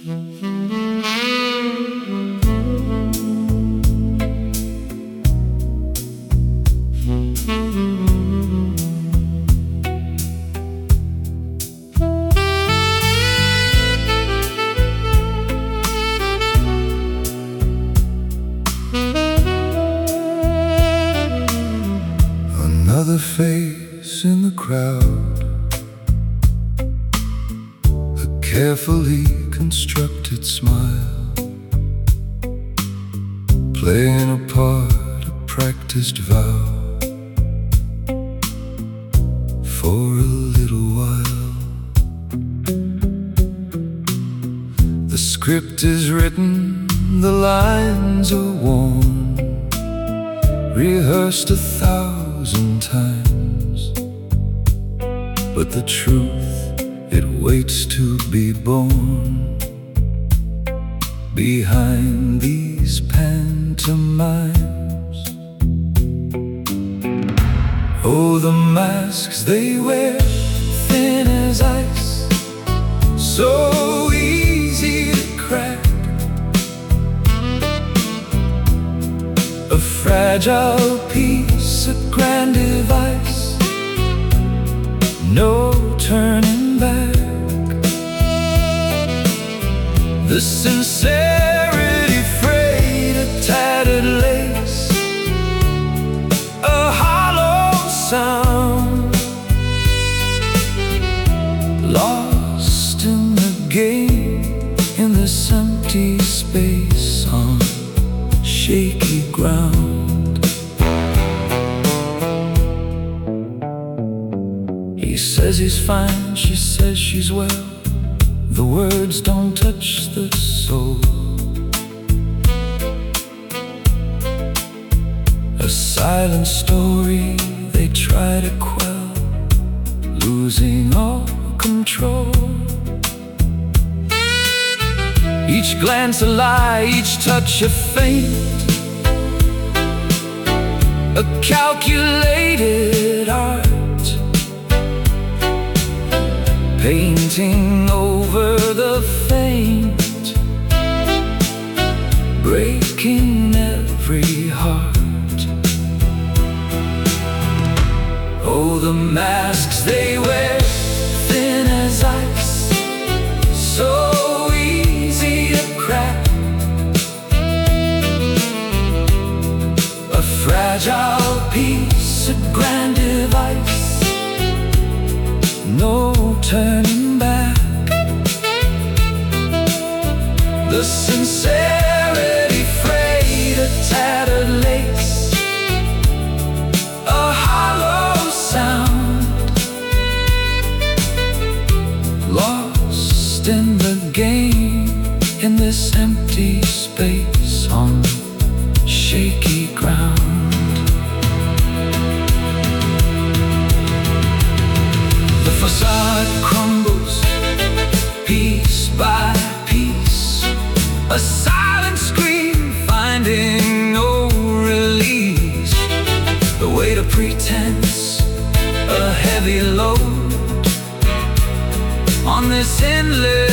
Another face in the crowd, a carefully constructed smile, playing a part, a practiced vow for a little while. The script is written, the lines are worn, rehearsed 1,000 times, but the truth, it waits to be born behind these pantomimes. Oh, the masks they wear, thin as ice, so easy to crack, a fragile piece, a grand device, no turning back. The sincerity frayed, a tattered lace, a hollow sound, lost in the game, in this empty space on shaky ground. He says he's fine, she says she's well, the words don't touch the soul. A silent story they try to quell, losing all control. Each glance a lie, each touch a feint, a calculated art, painting over the faint, breaking every heart. Oh, the masks they wear, thin as ice, so easy to crack, a fragile piece, a grand device, no turning back. The sincerity frayed, a tattered lace, a hollow sound, lost in the game, in this empty space on shaky ground. The facade crumbles, piece by piece, a silent scream finding no release. The weight of pretense, a heavy load on this endless